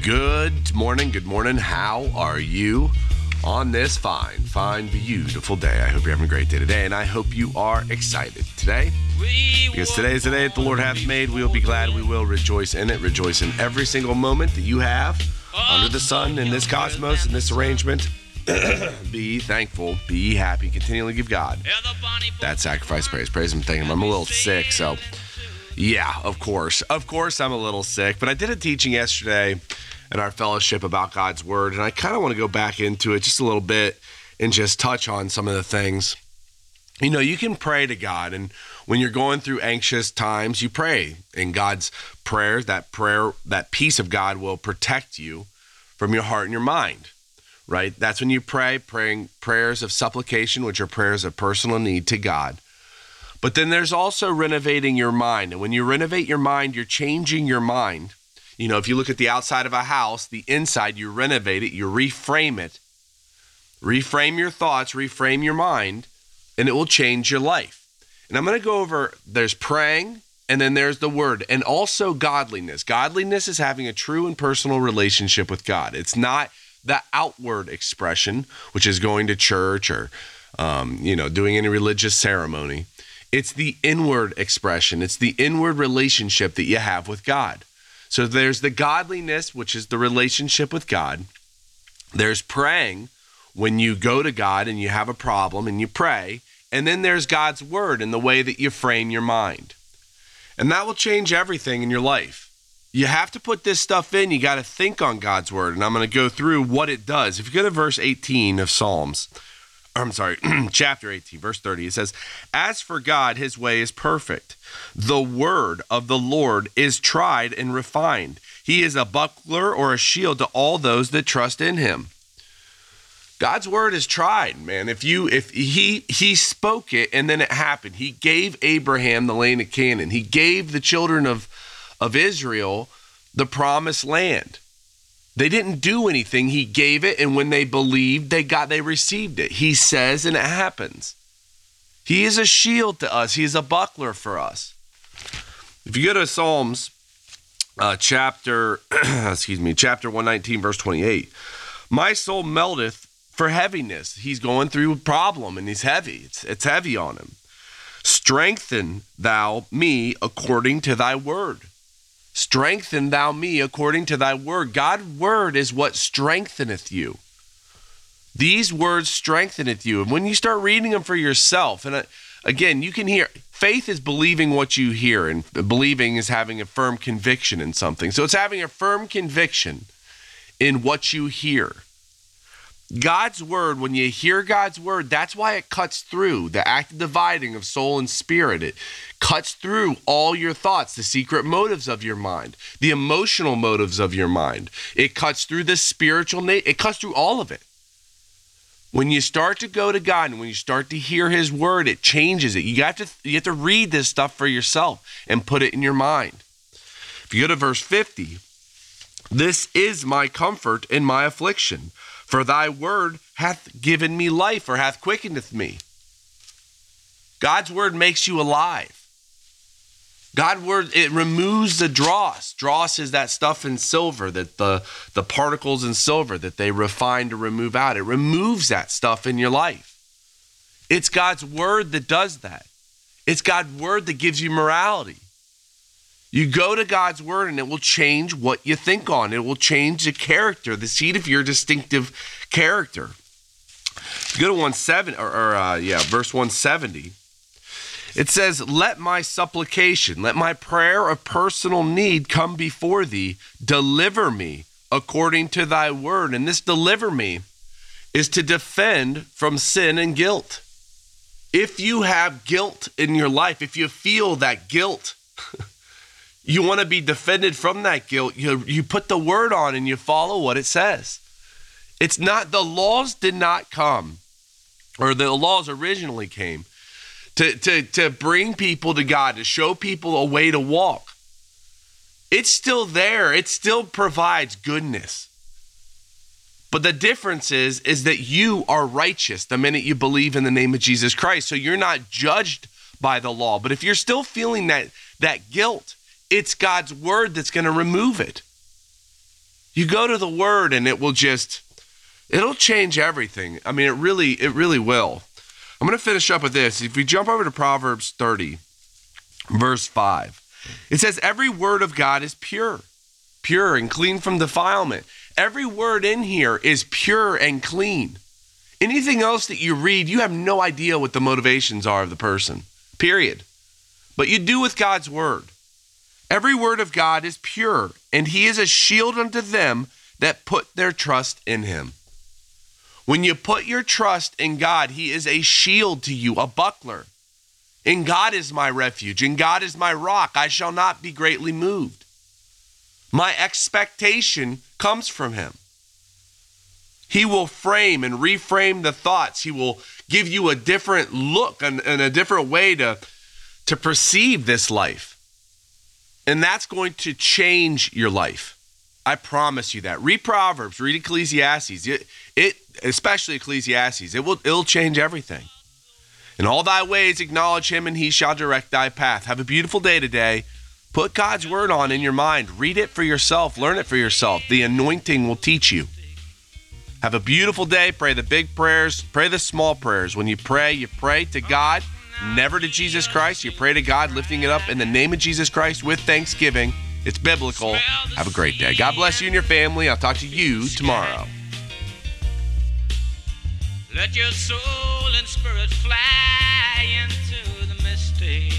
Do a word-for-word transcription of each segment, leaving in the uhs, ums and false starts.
Good morning, good morning. How are you on this fine, fine, beautiful day? I hope you're having a great day today, and I hope you are excited today. Because today is the day that the Lord hath made. We will be glad, we will rejoice in it. Rejoice in every single moment that you have under the sun, in this cosmos, in this arrangement. Be thankful, be happy, continually give God that sacrifice, praise. Praise Him, thank Him. I'm a little sick, so yeah, of course. Of course I'm a little sick, but I did a teaching yesterday in our fellowship about God's Word, and I kind of want to go back into it just a little bit and just touch on some of the things. You know, you can pray to God, and when you're going through anxious times, you pray, and God's prayer, that prayer, that peace of God will protect you from your heart and your mind, right? That's when you pray, praying prayers of supplication, which are prayers of personal need to God. But then there's also renovating your mind, and when you renovate your mind, you're changing your mind. You know, if you look at the outside of a house, the inside, you renovate it, you reframe it, reframe your thoughts, reframe your mind, and it will change your life. And I'm going to go over, there's praying, and then there's the word, and also godliness. Godliness is having a true and personal relationship with God. It's not the outward expression, which is going to church or, um, you know, doing any religious ceremony. It's the inward expression. It's the inward relationship that you have with God. So there's the godliness, which is the relationship with God. There's praying when you go to God and you have a problem and you pray. And then there's God's word and the way that you frame your mind. And that will change everything in your life. You have to put this stuff in. You got to think on God's word. And I'm going to go through what it does. If you go to verse eighteen of Psalms, I'm sorry, chapter eighteen, verse thirty, it says, "As for God, his way is perfect. The word of the Lord is tried and refined. He is a buckler or a shield to all those that trust in him." God's word is tried, man. If you, if he, he spoke it and then it happened. He gave Abraham the land of Canaan. He gave the children of, of Israel the promised land. They didn't do anything. He gave it, and when they believed, they got, they received it. He says, and it happens. He is a shield to us. He is a buckler for us. If you go to Psalms, uh, chapter, excuse me, chapter one nineteen, verse twenty-eight, "My soul melteth for heaviness." He's going through a problem, and he's heavy. It's, it's heavy on him. "Strengthen thou me according to thy word." Strengthen thou me according to thy word. God's word is what strengtheneth you. These words strengtheneth you. And when you start reading them for yourself, and again, you can hear, faith is believing what you hear, and believing is having a firm conviction in something. So it's having a firm conviction in what you hear. God's word, when you hear God's word, that's why it cuts through the act of dividing of soul and spirit. It cuts through all your thoughts, the secret motives of your mind, the emotional motives of your mind. It cuts through the spiritual nature. It cuts through all of it. When you start to go to God and when you start to hear his word, it changes it. You have to, you have to read this stuff for yourself and put it in your mind. If you go to verse fifty, "This is my comfort in my affliction. For thy word hath given me life," or hath quickeneth me. God's word makes you alive. God's word, it removes the dross. Dross is that stuff in silver, that the, the particles in silver that they refine to remove out. It removes that stuff in your life. It's God's word that does that. It's God's word that gives you morality. You go to God's word and it will change what you think on. It will change the character, the seed of your distinctive character. Go to one seventy, or, or uh, yeah, verse one seventy. It says, "Let my supplication, let my prayer of personal need come before thee. Deliver me according to thy word." And this "deliver me" is to defend from sin and guilt. If you have guilt in your life, if you feel that guilt, you want to be defended from that guilt, you, you put the word on and you follow what it says. It's not, the laws did not come, or the laws originally came to, to, to bring people to God, to show people a way to walk. It's still there. It still provides goodness. But the difference is, is that you are righteous the minute you believe in the name of Jesus Christ. So you're not judged by the law. But if you're still feeling that, that guilt, it's God's word that's going to remove it. You go to the Word and it will just, it'll change everything. I mean, it really, it really will. I'm going to finish up with this. If we jump over to Proverbs thirty, verse five, it says, every word of God is pure, pure and clean from defilement. Every word in here is pure and clean. Anything else that you read, you have no idea what the motivations are of the person, period. But you do with God's word. Every word of God is pure, and he is a shield unto them that put their trust in him. When you put your trust in God, he is a shield to you, a buckler. In God is my refuge, in God is my rock. I shall not be greatly moved. My expectation comes from him. He will frame and reframe the thoughts. He will give you a different look and, and a different way to, to perceive this life. And that's going to change your life. I promise you that. Read Proverbs, read Ecclesiastes. It, it especially Ecclesiastes. It will it'll change everything. In all thy ways acknowledge him, and he shall direct thy path. Have a beautiful day today. Put God's word on in your mind. Read it for yourself. Learn it for yourself. The anointing will teach you. Have a beautiful day. Pray the big prayers. Pray the small prayers. When you pray, you pray to God, never to Jesus Christ. You pray to God, lifting it up in the name of Jesus Christ with thanksgiving. It's biblical. Have a great day. God bless you and your family. I'll talk to you tomorrow. Let your soul and spirit fly into the mystic.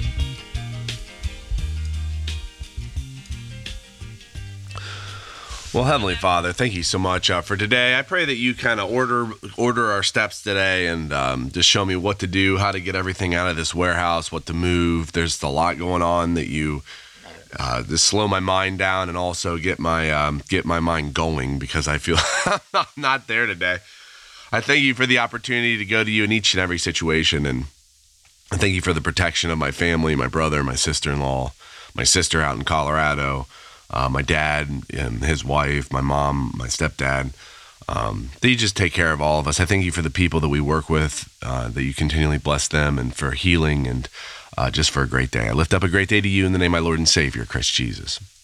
Well, Heavenly Father, thank you so much uh, for today. I pray that you kind of order order our steps today and um, just show me what to do, how to get everything out of this warehouse, what to move. There's a lot going on that you uh, just slow my mind down and also get my um, get my mind going, because I feel I'm not there today. I thank you for the opportunity to go to you in each and every situation, and I thank you for the protection of my family, my brother, my sister-in-law, my sister out in Colorado. Uh, my dad and his wife, my mom, my stepdad, um, that you just take care of all of us. I thank you for the people that we work with, uh, that you continually bless them, and for healing, and uh, just for a great day. I lift up a great day to you in the name of my Lord and Savior, Christ Jesus.